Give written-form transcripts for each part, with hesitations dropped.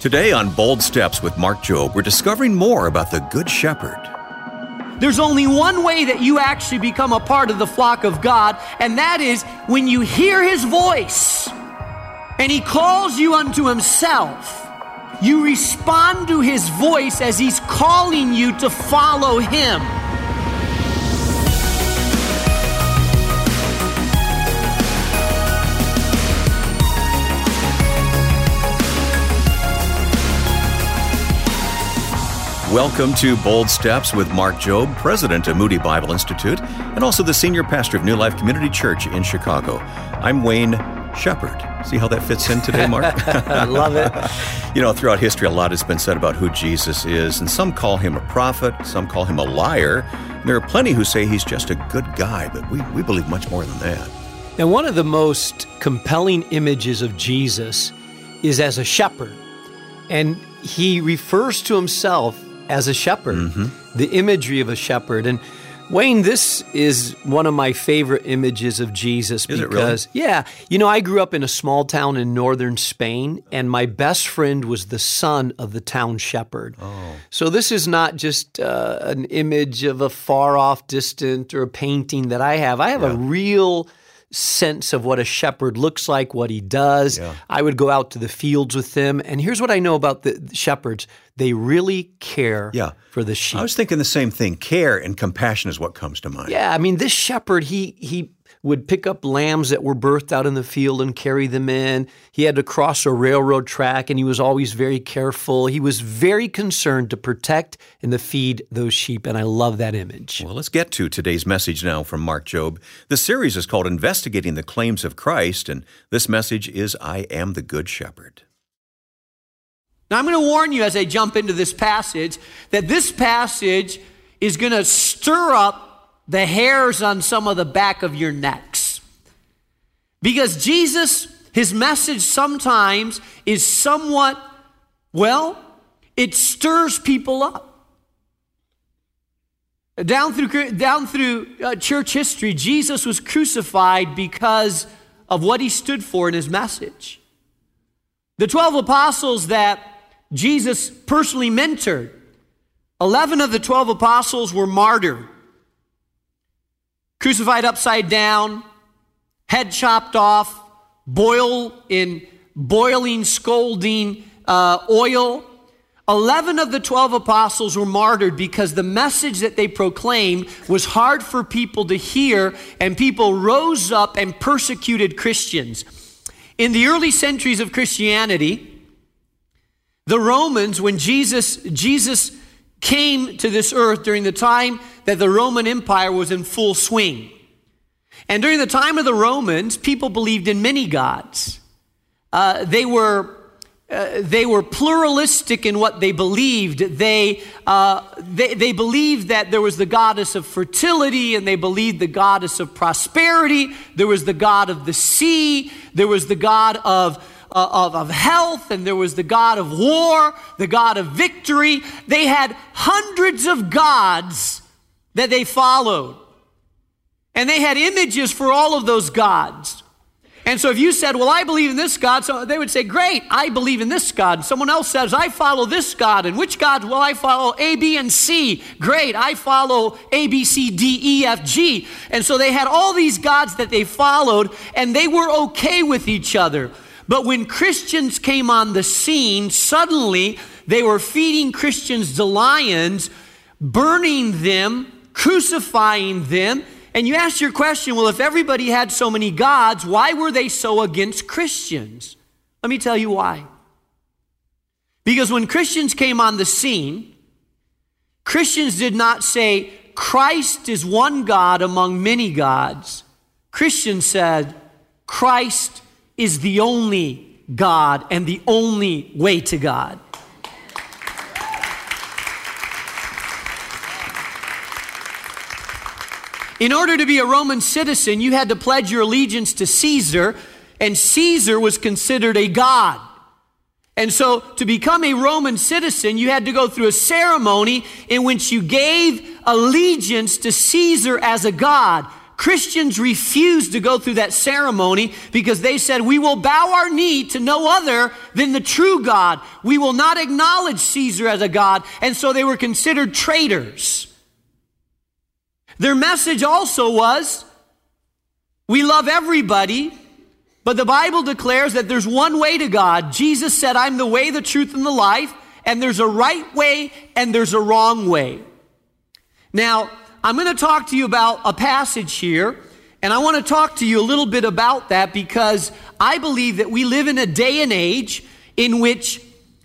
Today on Bold Steps with Mark Jobe, we're discovering more about the Good Shepherd. There's only one way that you actually become a part of the flock of God, and that is when you hear His voice and He calls you unto Himself. You respond to His voice as He's calling you to follow Him. Welcome to Bold Steps with Mark Jobe, president of Moody Bible Institute, and also the senior pastor of New Life Community Church in Chicago. I'm Wayne Shepherd. See how that fits in today, Mark? I love it. You know, throughout history, a lot has been said about who Jesus is, and some call Him a prophet, some call Him a liar. And there are plenty who say He's just a good guy, but we believe much more than that. And one of the most compelling images of Jesus is as a shepherd. And He refers to Himself as a shepherd, the imagery of a shepherd. And Wayne, this is one of my favorite images of Jesus. Is it really? Yeah, you know, I grew up in a small town in northern Spain, and my best friend was the son of the town shepherd. Oh. So this is not just an image of a far-off distant or a painting that I have. I have a real sense of what a shepherd looks like, what he does. Yeah. I would go out to the fields with them. And here's what I know about the shepherds. They really care for the sheep. I was thinking the same thing. Care and compassion is what comes to mind. Yeah, I mean, this shepherd, he would pick up lambs that were birthed out in the field and carry them in. He had to cross a railroad track, and he was always very careful. He was very concerned to protect and to feed those sheep, and I love that image. Well, let's get to today's message now from Mark Jobe. The series is called Investigating the Claims of Christ, and this message is, I am the Good Shepherd. Now, I'm going to warn you as I jump into this passage that this passage is going to stir up the hairs on some of the back of your necks. Because Jesus, His message sometimes is somewhat, it stirs people up. Down through church history, Jesus was crucified because of what He stood for in His message. The 12 apostles that Jesus personally mentored, 11 of the 12 apostles were martyred. Crucified upside down, head chopped off, boiled in boiling, scalding oil. 11 of the 12 apostles were martyred because the message that they proclaimed was hard for people to hear, and people rose up and persecuted Christians. In the early centuries of Christianity, the Romans, when Jesus came to this earth during the time that the Roman Empire was in full swing. And during the time of the Romans, people believed in many gods. They were pluralistic in what they believed. They believed that there was the goddess of fertility, and they believed the goddess of prosperity. There was the god of the sea. There was the god of health, and there was the God of war, the God of victory. They had hundreds of gods that they followed. And they had images for all of those gods. And so if you said, well, I believe in this God, so they would say, great, I believe in this God. And someone else says, I follow this God. And which God? Well, I follow A, B, and C. Great, I follow A, B, C, D, E, F, G. And so they had all these gods that they followed, and they were okay with each other. But when Christians came on the scene, suddenly they were feeding Christians to lions, burning them, crucifying them. And you ask your question, well, if everybody had so many gods, why were they so against Christians? Let me tell you why. Because when Christians came on the scene, Christians did not say, Christ is one God among many gods. Christians said, Christ is the only God and the only way to God. In order to be a Roman citizen, you had to pledge your allegiance to Caesar, and Caesar was considered a god. And so to become a Roman citizen, you had to go through a ceremony in which you gave allegiance to Caesar as a god. Christians refused to go through that ceremony because they said, we will bow our knee to no other than the true God. We will not acknowledge Caesar as a god. And so they were considered traitors. Their message also was, we love everybody, but the Bible declares that there's one way to God. Jesus said, I'm the way, the truth, and the life, and there's a right way and there's a wrong way. Now, I'm going to talk to you about a passage here, and I want to talk to you a little bit about that because I believe that we live in a day and age in which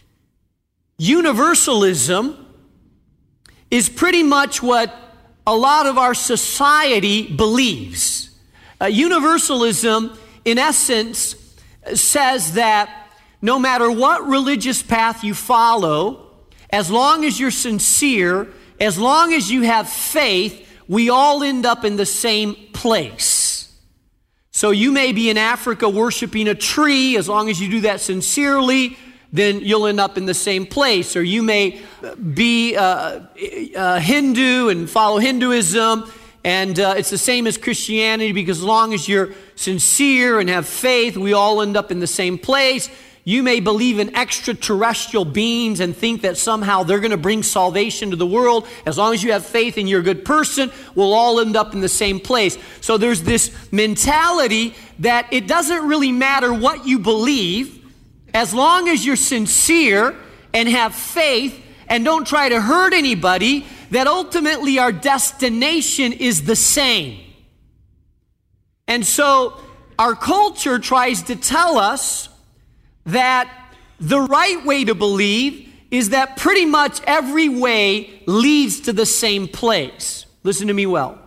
universalism is pretty much what a lot of our society believes. Universalism, in essence, says that no matter what religious path you follow, as long as you're sincere, as long as you have faith, we all end up in the same place. So you may be in Africa worshiping a tree. As long as you do that sincerely, then you'll end up in the same place. Or you may be a Hindu and follow Hinduism, and it's the same as Christianity, because as long as you're sincere and have faith, we all end up in the same place. You may believe in extraterrestrial beings and think that somehow they're going to bring salvation to the world. As long as you have faith and you're a good person, we'll all end up in the same place. So there's this mentality that it doesn't really matter what you believe, as long as you're sincere and have faith and don't try to hurt anybody, that ultimately our destination is the same. And so our culture tries to tell us that the right way to believe is that pretty much every way leads to the same place. Listen to me well.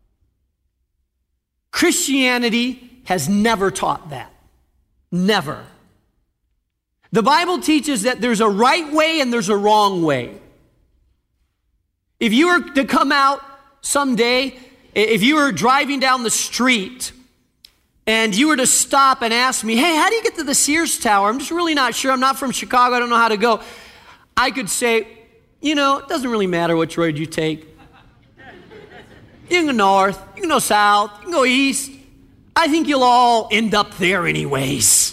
Christianity has never taught that. Never. The Bible teaches that there's a right way and there's a wrong way. If you were to come out someday, if you were driving down the street and you were to stop and ask me, hey, how do you get to the Sears Tower? I'm just really not sure. I'm not from Chicago. I don't know how to go. I could say, it doesn't really matter which road you take. You can go north, you can go south, you can go east. I think you'll all end up there anyways.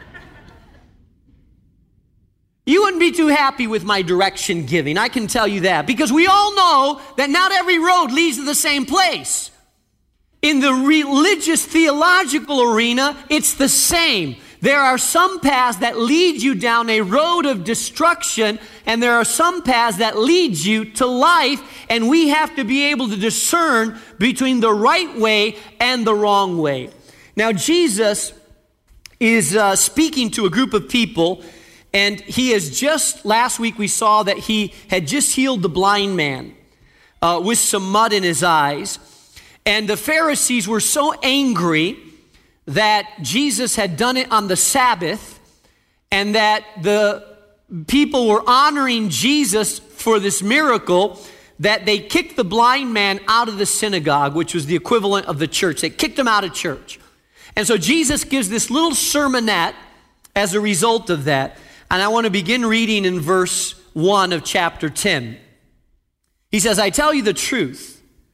You wouldn't be too happy with my direction giving, I can tell you that, because we all know that not every road leads to the same place. In the religious theological arena, it's the same. There are some paths that lead you down a road of destruction, and there are some paths that lead you to life, and we have to be able to discern between the right way and the wrong way. Now, Jesus is speaking to a group of people, and last week we saw that he had just healed the blind man with some mud in his eyes. And the Pharisees were so angry that Jesus had done it on the Sabbath, and that the people were honoring Jesus for this miracle, that they kicked the blind man out of the synagogue, which was the equivalent of the church. They kicked him out of church. And so Jesus gives this little sermonette as a result of that. And I want to begin reading in verse 1 of chapter 10. He says, I tell you the truth.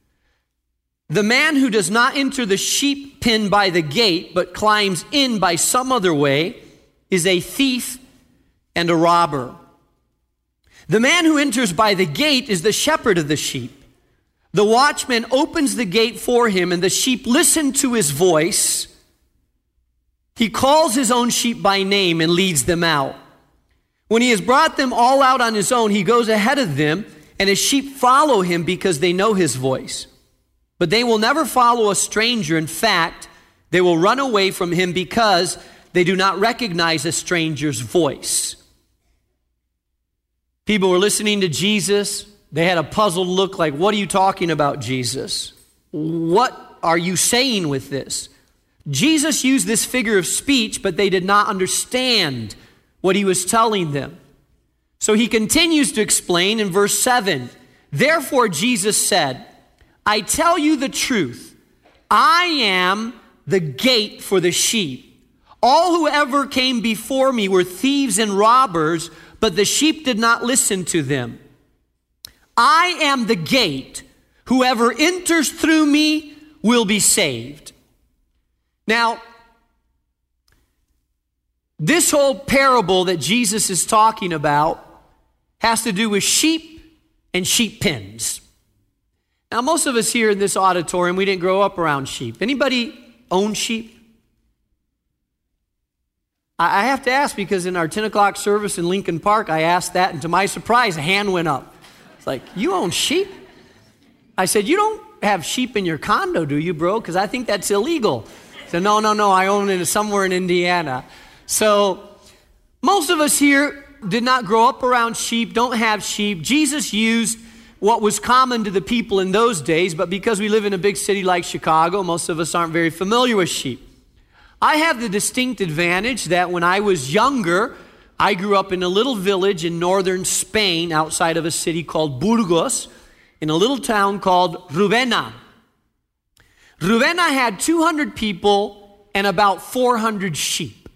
The man who does not enter the sheep pen by the gate, but climbs in by some other way, is a thief and a robber. The man who enters by the gate is the shepherd of the sheep. The watchman opens the gate for him, and the sheep listen to his voice. He calls his own sheep by name and leads them out. When he has brought them all out on his own, he goes ahead of them, and his sheep follow him because they know his voice. But they will never follow a stranger. In fact, they will run away from him because they do not recognize a stranger's voice. People were listening to Jesus. They had a puzzled look like, what are you talking about, Jesus? What are you saying with this? Jesus used this figure of speech, but they did not understand what he was telling them. So he continues to explain in verse 7. Therefore, Jesus said, I tell you the truth, I am the gate for the sheep. All who ever came before me were thieves and robbers, but the sheep did not listen to them. I am the gate. Whoever enters through me will be saved. Now, this whole parable that Jesus is talking about has to do with sheep and sheep pens. Now, most of us here in this auditorium, we didn't grow up around sheep. Anybody own sheep? I have to ask because in our 10 o'clock service in Lincoln Park, I asked that, and to my surprise, a hand went up. It's like, you own sheep? I said, you don't have sheep in your condo, do you, bro? Because I think that's illegal. He said, no, I own it somewhere in Indiana. So most of us here did not grow up around sheep, don't have sheep. Jesus used what was common to the people in those days, but because we live in a big city like Chicago, most of us aren't very familiar with sheep. I have the distinct advantage that when I was younger, I grew up in a little village in northern Spain outside of a city called Burgos, in a little town called Rubena. Rubena had 200 people and about 400 sheep.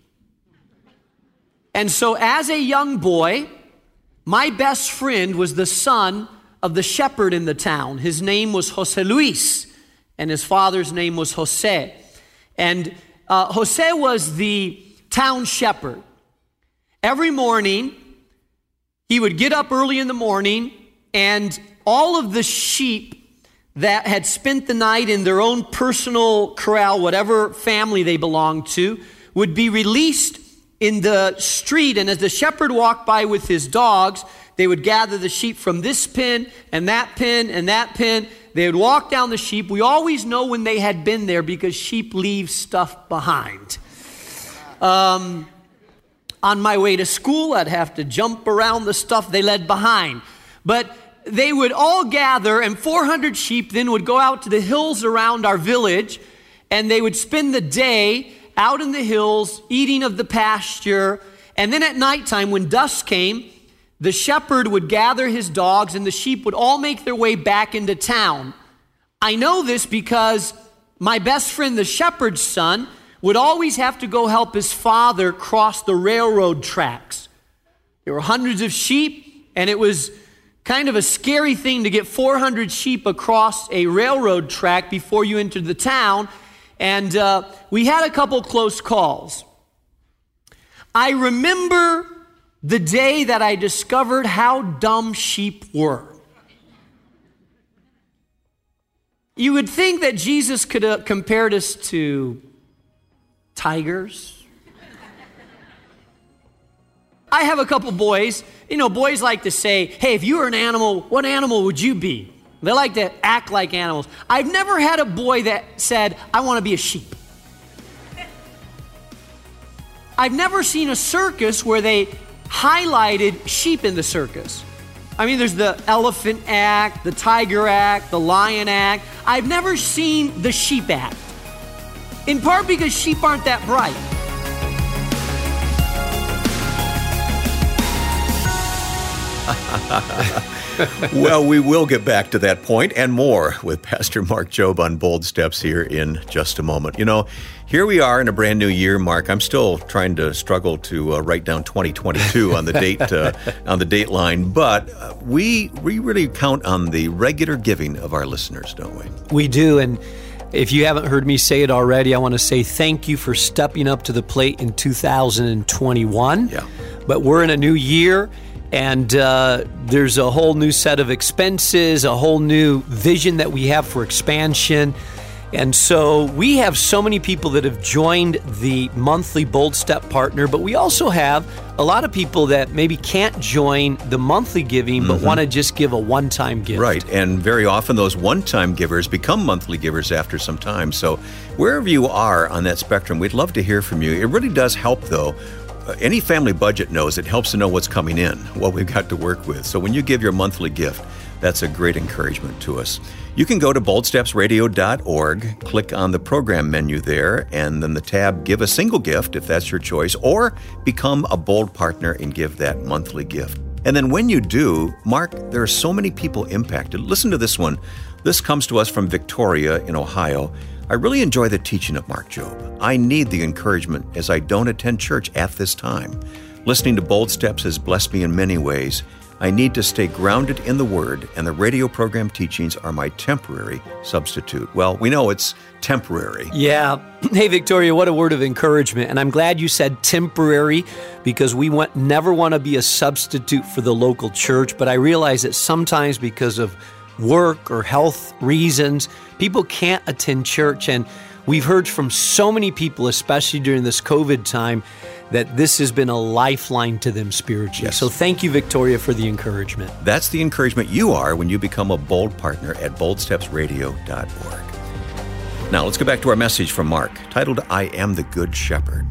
And so as a young boy, my best friend was the son of the shepherd in the town. His name was Jose Luis, and his father's name was Jose. And Jose was the town shepherd. Every morning, he would get up early in the morning, and all of the sheep that had spent the night in their own personal corral, whatever family they belonged to, would be released in the street. And as the shepherd walked by with his dogs, they would gather the sheep from this pen and that pen and that pen. They would walk down the sheep. We always know when they had been there because sheep leave stuff behind. On my way to school, I'd have to jump around the stuff they led behind. But they would all gather, and 400 sheep then would go out to the hills around our village, and they would spend the day out in the hills, eating of the pasture. And then at nighttime, when dusk came, the shepherd would gather his dogs, and the sheep would all make their way back into town. I know this because my best friend, the shepherd's son, would always have to go help his father cross the railroad tracks. There were hundreds of sheep, and it was kind of a scary thing to get 400 sheep across a railroad track before you entered the town. And we had a couple close calls. I remember the day that I discovered how dumb sheep were. You would think that Jesus could have compared us to tigers. I have a couple boys. You know, boys like to say, hey, if you were an animal, what animal would you be? They like to act like animals. I've never had a boy that said, I want to be a sheep. I've never seen a circus where they highlighted sheep in the circus. I mean, there's the elephant act, the tiger act, the lion act. I've never seen the sheep act. In part because sheep aren't that bright. Well, we will get back to that point and more with Pastor Mark Jobe on Bold Steps here in just a moment. You know, here we are in a brand new year, Mark. I'm still trying to struggle to write down 2022 on the date line, but we really count on the regular giving of our listeners, don't we? We do, and if you haven't heard me say it already, I want to say thank you for stepping up to the plate in 2021. Yeah. But we're in a new year. And there's a whole new set of expenses, a whole new vision that we have for expansion. And so we have so many people that have joined the monthly Bold Step Partner, but we also have a lot of people that maybe can't join the monthly giving, but want to just give a one-time gift. Right, and very often those one-time givers become monthly givers after some time. So wherever you are on that spectrum, we'd love to hear from you. It really does help, though. Any family budget knows it helps to know what's coming in, what we've got to work with. So when you give your monthly gift, that's a great encouragement to us. You can go to boldstepsradio.org, click on the program menu there, and then the tab Give a Single Gift, if that's your choice, or become a Bold Partner and give that monthly gift. And then when you do, Mark, there are so many people impacted. Listen to this one. This comes to us from Victoria in Ohio. I really enjoy the teaching of Mark Jobe. I need the encouragement as I don't attend church at this time. Listening to Bold Steps has blessed me in many ways. I need to stay grounded in the Word, and the radio program teachings are my temporary substitute. Well, we know it's temporary. Yeah. Hey, Victoria, what a word of encouragement. And I'm glad you said temporary, because we never want to be a substitute for the local church. But I realize that sometimes because of work or health reasons, people can't attend church. And we've heard from so many people, especially during this COVID time, that this has been a lifeline to them spiritually. Yes. So thank you, Victoria, for the encouragement. That's the encouragement you are when you become a Bold partner at boldstepsradio.org. Now let's go back to our message from Mark, titled, I Am the Good Shepherd.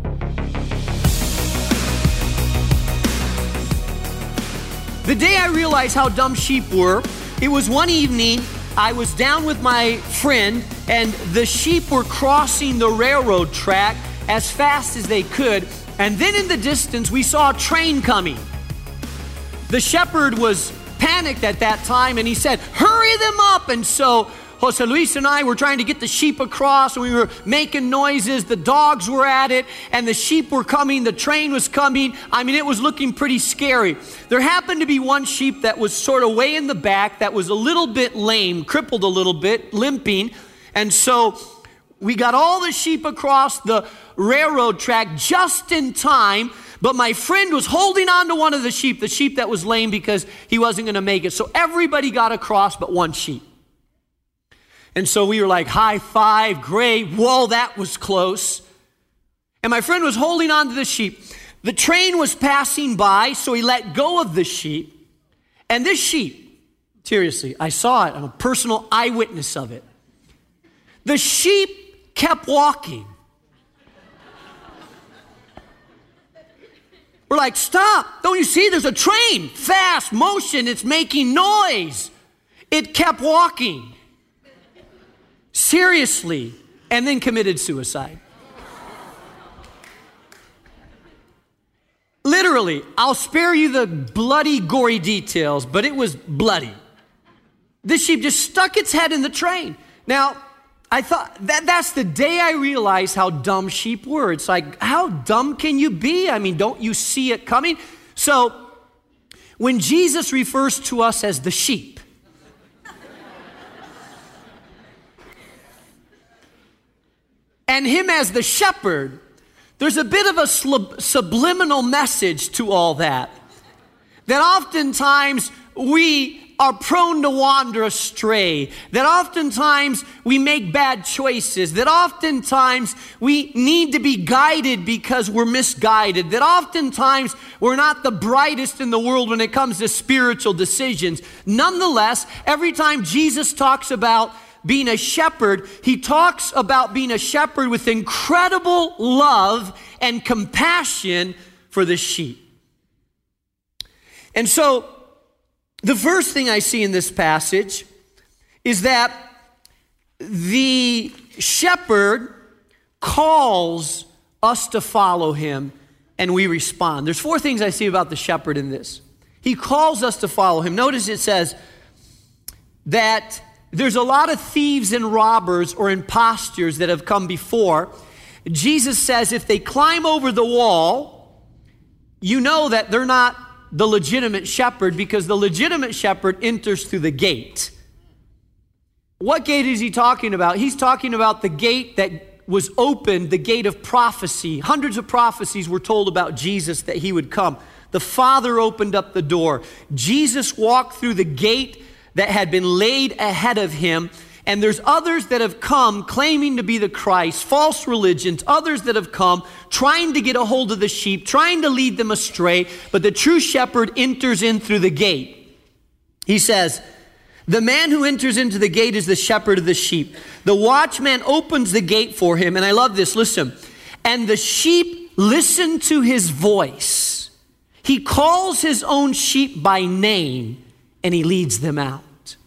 The day I realized how dumb sheep were, it was one evening. I was down with my friend, and the sheep were crossing the railroad track as fast as they could. And then in the distance, we saw a train coming. The shepherd was panicked at that time, and he said, hurry them up. And so Jose Luis and I were trying to get the sheep across, and we were making noises. The dogs were at it, and the sheep were coming. The train was coming. I mean, it was looking pretty scary. There happened to be one sheep that was sort of way in the back that was a little bit lame, crippled a little bit, limping. And so we got all the sheep across the railroad track just in time, but my friend was holding on to one of the sheep that was lame, because he wasn't going to make it. So everybody got across but one sheep. And so we were like, high five, great, whoa, that was close. And my friend was holding on to the sheep. The train was passing by, so he let go of the sheep. And this sheep, seriously, I saw it, I'm a personal eyewitness of it. The sheep kept walking. We're like, stop, don't you see? There's a train, fast motion, it's making noise. It kept walking. Seriously, and then committed suicide. Literally, I'll spare you the bloody, gory details, but it was bloody. This sheep just stuck its head in the train. Now, I thought that's the day I realized how dumb sheep were. It's like, how dumb can you be? I mean, don't you see it coming? So, when Jesus refers to us as the sheep, and him as the shepherd, there's a bit of a subliminal message to all that. That oftentimes we are prone to wander astray. That oftentimes we make bad choices. That oftentimes we need to be guided because we're misguided. That oftentimes we're not the brightest in the world when it comes to spiritual decisions. Nonetheless, every time Jesus talks about being a shepherd, he talks about being a shepherd with incredible love and compassion for the sheep. And so, the first thing I see in this passage is that the shepherd calls us to follow him, and we respond. There's four things I see about the shepherd in this. He calls us to follow him. Notice it says that there's a lot of thieves and robbers or imposters that have come before. Jesus says if they climb over the wall, you know that they're not the legitimate shepherd, because the legitimate shepherd enters through the gate. What gate is he talking about? He's talking about the gate that was opened, the gate of prophecy. Hundreds of prophecies were told about Jesus that he would come. The Father opened up the door. Jesus walked through the gate that had been laid ahead of him. And there's others that have come claiming to be the Christ, false religions, others that have come trying to get a hold of the sheep, trying to lead them astray, but the true shepherd enters in through the gate. He says, the man who enters into the gate is the shepherd of the sheep. The watchman opens the gate for him, and I love this, listen. And the sheep listen to his voice. He calls his own sheep by name, and he leads them out.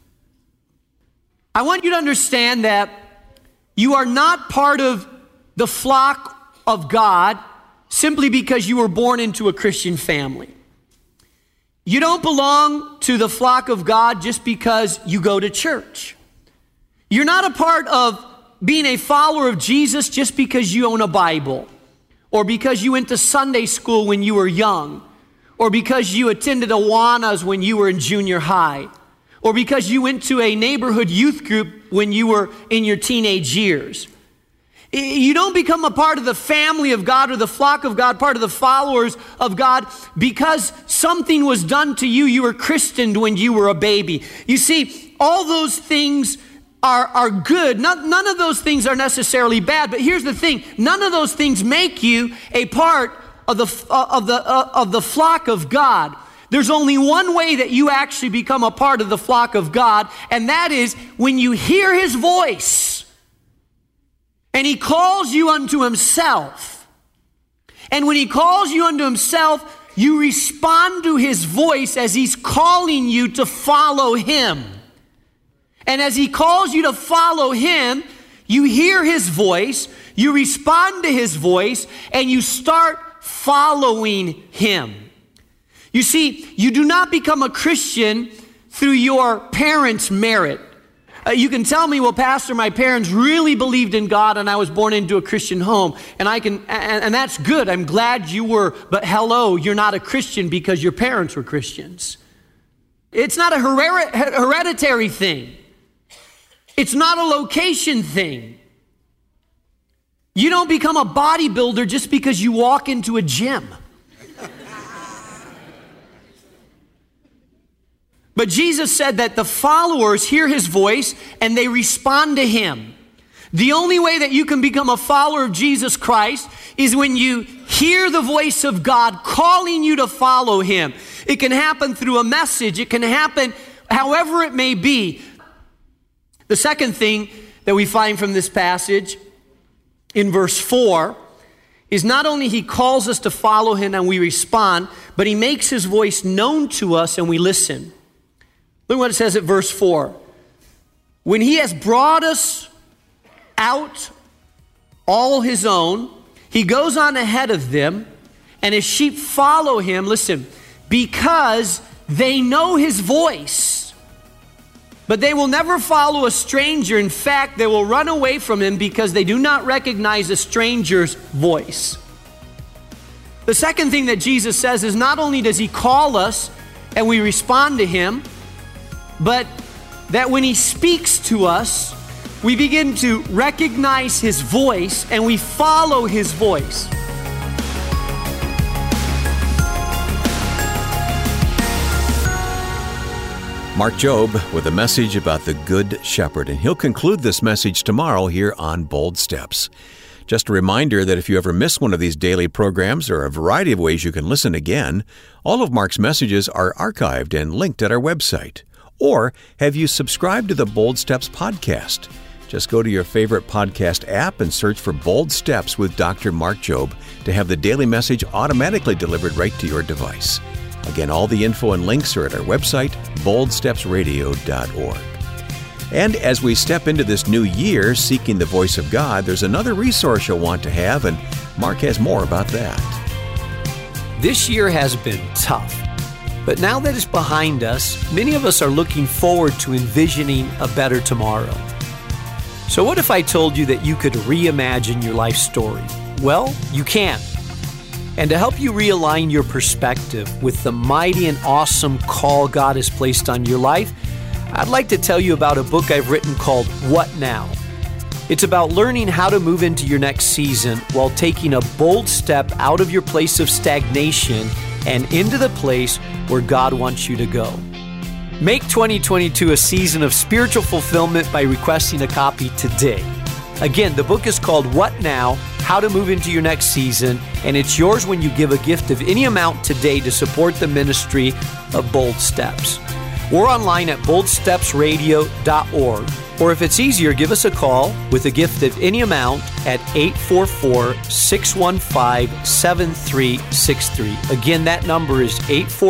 I want you to understand that you are not part of the flock of God simply because you were born into a Christian family. You don't belong to the flock of God just because you go to church. You're not a part of being a follower of Jesus just because you own a Bible, or because you went to Sunday school when you were young, or because you attended Awanas when you were in junior high, or because you went to a neighborhood youth group when you were in your teenage years. You don't become a part of the family of God or the flock of God, part of the followers of God, because something was done to you. You were christened when you were a baby. You see, all those things are good. None of those things are necessarily bad. But here's the thing: none of those things make you a part of the flock of God. There's only one way that you actually become a part of the flock of God, and that is when you hear His voice. And He calls you unto Himself. And when He calls you unto Himself, you respond to His voice as He's calling you to follow Him. And as He calls you to follow Him, you hear His voice, you respond to His voice, and you start following Him. You see, you do not become a Christian through your parents' merit. You can tell me, well, Pastor, my parents really believed in God and I was born into a Christian home. And that's good. I'm glad you were. But hello, you're not a Christian because your parents were Christians. It's not a hereditary thing. It's not a location thing. You don't become a bodybuilder just because you walk into a gym. But Jesus said that the followers hear His voice and they respond to Him. The only way that you can become a follower of Jesus Christ is when you hear the voice of God calling you to follow Him. It can happen through a message. It can happen however it may be. The second thing that we find from this passage in verse 4 is not only He calls us to follow Him and we respond, but He makes His voice known to us and we listen. Look what it says at verse 4. When He has brought us out, all His own, He goes on ahead of them, and His sheep follow Him, listen, because they know His voice. But they will never follow a stranger. In fact, they will run away from Him because they do not recognize a stranger's voice. The second thing that Jesus says is not only does He call us and we respond to Him, but that when He speaks to us, we begin to recognize His voice and we follow His voice. Mark Jobe with a message about the Good Shepherd, and he'll conclude this message tomorrow here on Bold Steps. Just a reminder that if you ever miss one of these daily programs, there are a variety of ways you can listen again. All of Mark's messages are archived and linked at our website. Or have you subscribed to the Bold Steps podcast? Just go to your favorite podcast app and search for Bold Steps with Dr. Mark Jobe to have the daily message automatically delivered right to your device. Again, all the info and links are at our website, boldstepsradio.org. And as we step into this new year, seeking the voice of God, there's another resource you'll want to have, and Mark has more about that. This year has been tough. But now that it's behind us, many of us are looking forward to envisioning a better tomorrow. So what if I told you that you could reimagine your life story? Well, you can. And to help you realign your perspective with the mighty and awesome call God has placed on your life, I'd like to tell you about a book I've written called What Now? It's about learning how to move into your next season while taking a bold step out of your place of stagnation and into the place where God wants you to go. Make 2022 a season of spiritual fulfillment by requesting a copy today. Again, the book is called What Now? How to Move into Your Next Season, and it's yours when you give a gift of any amount today to support the ministry of Bold Steps. We're online at boldstepsradio.org, or if it's easier, give us a call with a gift of any amount at 844-615-7363. Again, that number is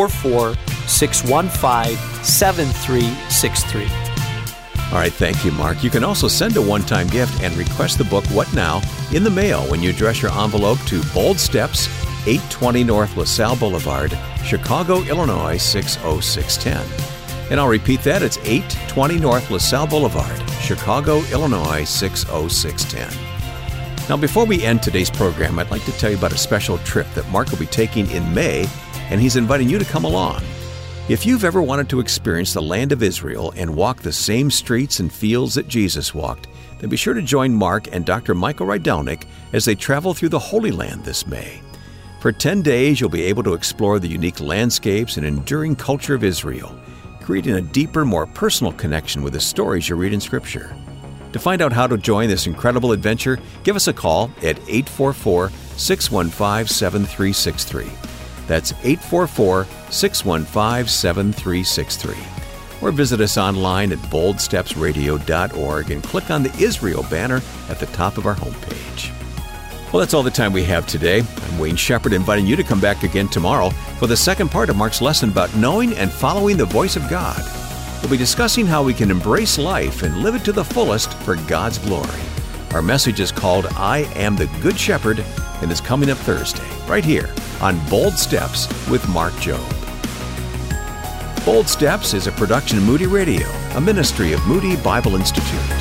844-615-7363. All right, thank you, Mark. You can also send a one-time gift and request the book, What Now?, in the mail when you address your envelope to Bold Steps, 820 North LaSalle Boulevard, Chicago, Illinois, 60610. And I'll repeat that, it's 820 North LaSalle Boulevard, Chicago, Illinois, 60610. Now, before we end today's program, I'd like to tell you about a special trip that Mark will be taking in May and he's inviting you to come along. If you've ever wanted to experience the land of Israel and walk the same streets and fields that Jesus walked, then be sure to join Mark and Dr. Michael Rydelnik as they travel through the Holy Land this May. For 10 days, you'll be able to explore the unique landscapes and enduring culture of Israel, creating a deeper, more personal connection with the stories you read in Scripture. To find out how to join this incredible adventure, give us a call at 844-615-7363. That's 844-615-7363. Or visit us online at boldstepsradio.org and click on the Israel banner at the top of our homepage. Well, that's all the time we have today. I'm Wayne Shepherd, inviting you to come back again tomorrow for the second part of Mark's lesson about knowing and following the voice of God. We'll be discussing how we can embrace life and live it to the fullest for God's glory. Our message is called I Am the Good Shepherd and is coming up Thursday, right here on Bold Steps with Mark Jobe. Bold Steps is a production of Moody Radio, a ministry of Moody Bible Institute.